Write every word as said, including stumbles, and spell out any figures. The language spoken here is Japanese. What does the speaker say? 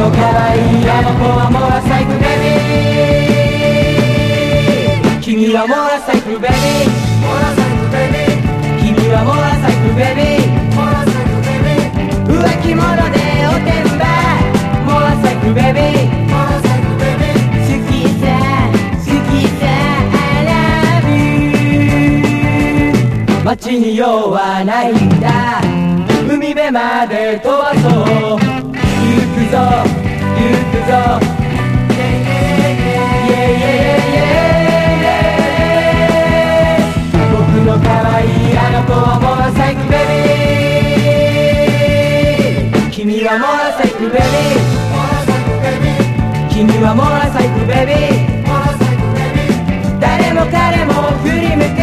可愛いあの子はモラサイクベビー。君はモラサイクベビー。モラサイクベビー。君はモラサイクベビー。モラサイクベビー。浮気者でおてんばモラサイクベビー。モラサイクベビー。好きさ好きさ I love you。 街に用はないんだ、海辺まで飛ばそう。行くぞ行くぞ、僕の可愛いあの子はモラサイクベビー。君はモラサイクベビー。君はモラサイクベビー。誰も彼も振り向か